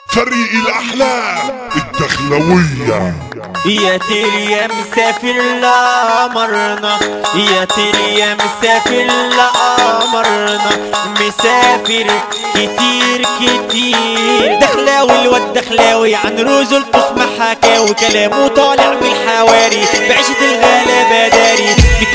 فريق الأحلام الدخلوية. يا ترى يا مسافر لقمرنا، يا ترى يا مسافر لقمرنا، مسافر كتير كتير. دخلاوي الواد دخلاوي عن رجل تسمع حكاوي، كلامه طالع بالحواري بعيشة الغلابة داري.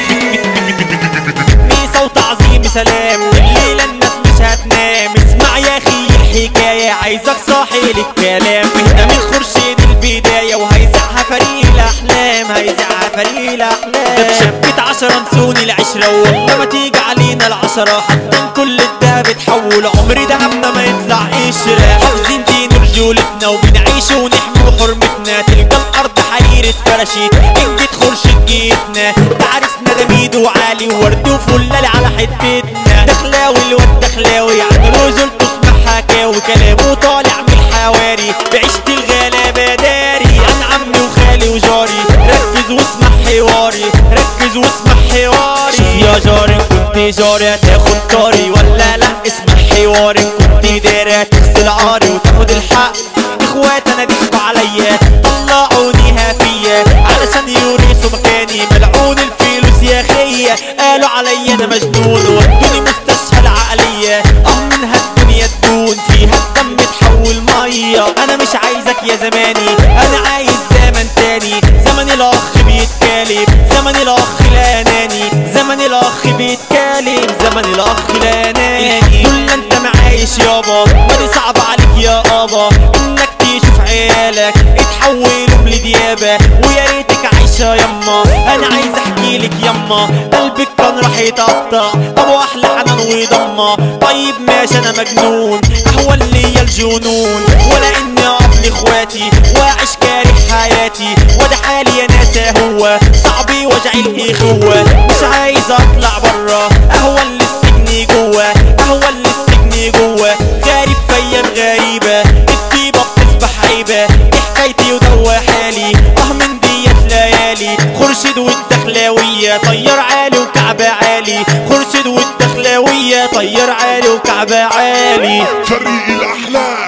ميسا وتعظيم سلام الليلة الناس مش هتنام. اسمع يا اخي الحكاية عايزك صاحي للكلام. اهدى من خرشيد البداية وهيزعها فريق الأحلام، هيزعها فريق الأحلام. ده بشبكة 10 نسوني العشرة والله ما تيجي علينا العشرة. حتى كل الدهب اتحول عمري دهبنا ما يطلع قشرة. حافظين دين رجولتنا وبنعيش ونحمي حرمتنا. تلقى الأرض حرير اتفرشت إن جيت خرشيد جيتنا. تعرسنا ده ميدو عالي وورد وفلال على حتتنا. دخلاوي الواد دخلاوي عن رجل تسمع حكاوي، كلامه طالع من الحواري بعيشة الغلابة داري. عن عمي وخالي وجاري ركز واسمع حواري، ركز واسمع حواري. شوف يا جاري كنت جاري هتاخد طاري، ولا لا اسمع حواري كنت داري هتغسل عاري وتاخد الحق. اخوات انا ضحكوا عليا طلعونيها فيا علشان يورثوا مكاني. ملعون الفلوس يا خيا قالوا عليا انا مجنون ودوني مستشفى العقلية. منها الدنيا تدون فيها الدم تحول مية. انا مش عايزك يا زماني انا عايز زمن تاني. زمن الاخ بيتكالب، زمن الاخ الاناني، زمن الاخ بيتكالب، زمن الاخ الاناني. كل انت معايش يابا ودي صعب عليك يا ابا انك تشوف عيالك اتحولوا لديابة. ويا ريتك عايشة يما انا عايز احكي لك يما قلبك كان راح يتقطع. ابو احلى حنان وضمه. طيب ماشي انا مجنون احول ليا الجنون، ولا اني اقف لاخواتي واعيش كاره حياتي. وده حالي يا ناس هو صعبي وجعي الاخوة. مش عايز اطلع برا اهون للسجن جوا، اهون للسجن جوا. غارب في ايام غريبة الطيبة بتصبح عيبة. دي حكايتي ودوا حالي من ديت ليالي. خرشد والدخلاوية طير عالي وكعبة عالي، خرشد والدخلاوية طير عالي وكعبة عالي. فريق الأحلام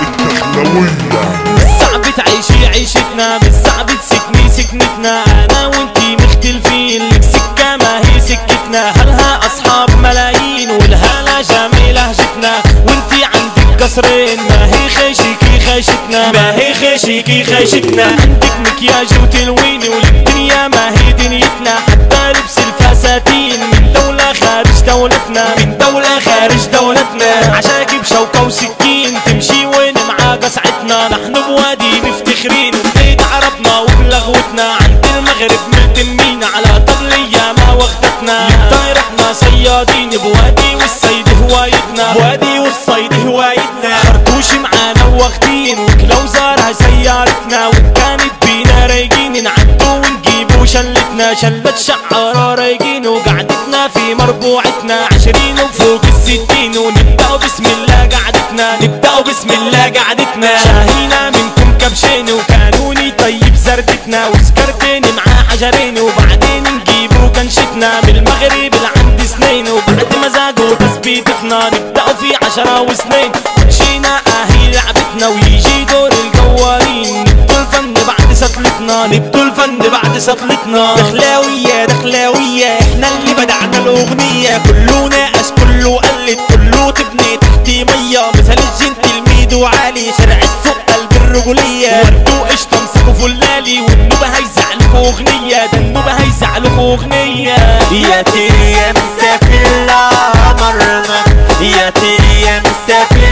الدخلوية. مش صعب تعيشي عيشتنا، مش صعب تسكني سكنتنا. انا وانتي مختلفين لك سكة ما هي سكتنا. هلها اصحاب ملايين والهلا جميل لهجتنا. وانتي عندك قصرين ما هي خيشيكي خيشتنا، ما هي خيشيكي خيشتنا. عندك مكياج وتلوين والدنيا ما هي دنيتنا. حتى لبس الفساتين من دولة خارج دولتنا، من دولة خارج دولتنا. عشاكي بشوكة وسكين تمشي وين مع قصعتنا. نحن بوادي مفتخرين وبيت عربنا وبلغوتنا. عند المغرب ملتمين على طبلية ما وغدتنا. للطاير احنا صيادين بوادي والصيد هوايتنا، بوادي والصيد هوايتنا. خرطوش معانا واخدين وكلو زارها سيارتنا. وكانت بينا رايقين نعدو ونجيبو شلتنا. شلة شعارة رايقين وقعدتنا في مربوعتنا. 20 وفوق 60 ونبدأ بسم الله قعدتنا، نبدأ بسم الله قعدتنا. شاهينا منكم كبشين وكانوني طيب زردتنا. وسكرتين مع حجرين وبعدين نجيبو كنشتنا. من المغرب لعند سنين وبعد ما زادوا تثبيتنا. نبدأ في 10 وسنين مشينا اهي لعبتنا. ويجي دور الجوالين نبدو الفن بعد سطلتنا، نبدو الفن بعد سطلتنا. دخلاوية دخلاوية احنا اللي بدعنا الاغنية. كله ناقش كله قلد كله تبني تحت مية. مثل الجنت الميدو عالي شرع السوق قلب الرجولية. وردو قشطة مسكوا فلالي والنوبة هيزعلكوا اغنية. ده النوبة هيزعلكوا اغنية. يا ترى يا مسافر لقمرنا، يا ترى يا مسافر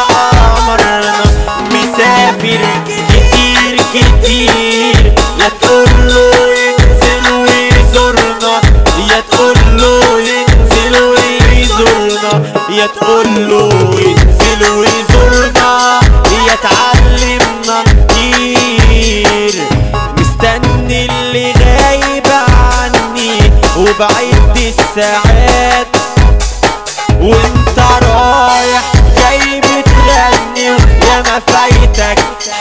لقمرنا، مسافر كتير كتير. يا تقوله ينزل ويزورنا، يا تقوله ينزل ويزورنا، يا تقوله ينزل ويزورنا. يا تعلمنا كتير مستني اللي غايب عني وبعد الساعات. وانت رايح جاي بتغني يا ما فايتك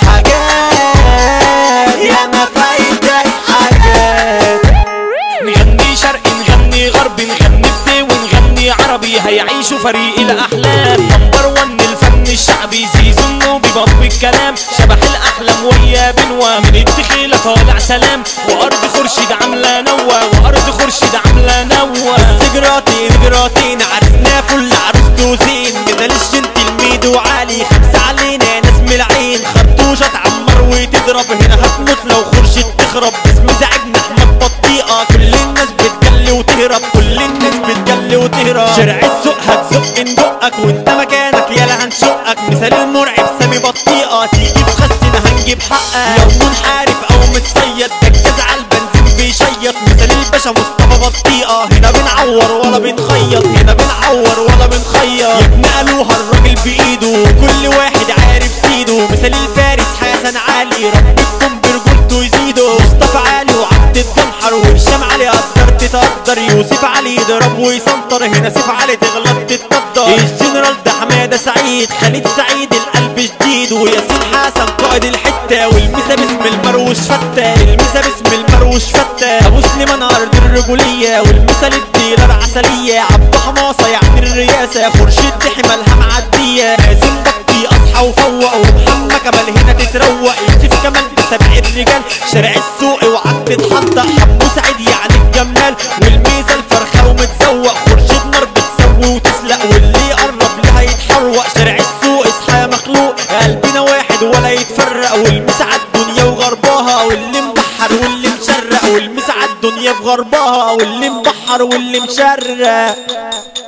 حاجات، يا ما فايتك حاجات. نغني شرقي نغني غربي نغني بدي ونغني عربي. هيعيشوا فريق الأحلام نمبر 1 الفن الشعبي. زيزو النوبي باب الكلام شبح الاحلام ويا بنوى من الدخيله طالع سلام وارض خورشيد عامله نوى وارض خورشيد عامله نوى. جراتين عرسنا فل عروس دوزين مثال الجنتلميد وعالي خمسة علينا ناس من العين خرطوشة تعمر وتضرب هنا هتموت لو خورشيد تخرب. اسم زعجنا احمد بطيئة كل الناس بتجلي وتهرب كل الناس بتجلي وتهرب. شارع السوق هتزق ندقك وانت مكانك يالا هنشقك مثال المرعب سامي بطيئة تيجي تخسن هنجيب حقك لو منحارف او متصيد دجاز على البنزين بيشيط مثال الباشا مصطفى بطيئة هنا بنعور ولا بنخيط هنا بنعور ولا بنخيط. يتنقلوها الراجل بايده كل واحد عارف سيده مثال الفارس حسن علي ربكم برجولته يزيده. مصطفى علي وعبد الجمحر وهشام علي قدر تتقدر يوسف علي يضرب ويسنطر هنا سيف علي تغلط تتقدر. الجنرال ده حماده سعيد خالد سعيد القلب جديد وياسين حسن قائد الحته والمسا باسم المروش فته المسا باسم المروش فته. ابو سليمان ارض الرجوليه والمسا للديلر عسليه عبد حماصه يعني الرئاسه خورشيد حمالها معديه. مازن بطي اصحى وفوق ومحمد كمال هنا تتروق يوسف كمال بسبع الرجال شارع السوق وعد تتحطق حمو سعيد يعني الجمال والميزه الفرخه ومتزوق خورشيد نار بتسوي وتسلق واللي يقرب لها يتحروق. شارع السوق اصحى يا مخلوق قلبنا واحد ولا يتفرق والمسا عالدنيا وغرباها واللي مبحر واللي مشرق والمسا عالدنيا في غرباها واللي مبحر واللي مشرق.